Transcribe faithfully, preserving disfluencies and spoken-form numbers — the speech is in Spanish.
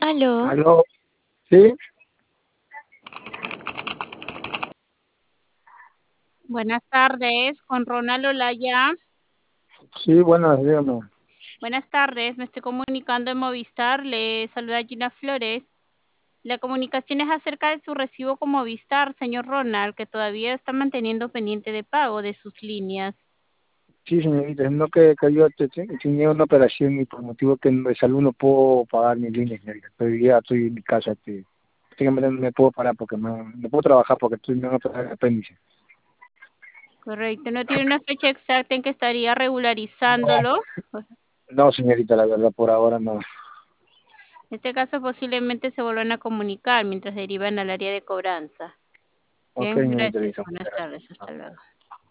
Aló. Aló, sí, Buenas tardes, con Ronald Olaya. sí, buenas, dígame. Buenas tardes, me estoy comunicando en Movistar. Le saluda Gina Flores. La comunicación es acerca de su recibo con Movistar, señor Ronald, que todavía está manteniendo pendiente de pago de sus líneas. Sí, señorita, no que, que yo te- te- tenía una operación y por motivo que de salud no puedo pagar mis líneas, señorita. Estoy ya estoy en mi casa, este, prácticamente no me puedo parar porque no, no puedo trabajar porque estoy en una operación de apéndice. Correcto, ¿no tiene una fecha exacta en que estaría No, regularizándolo? no, señorita, la verdad, por ahora no. En este caso posiblemente se vuelvan a comunicar mientras derivan al área de cobranza. Ok, Bien, señorita, gracias. listo, muchas Buenas gracias. tardes, hasta luego.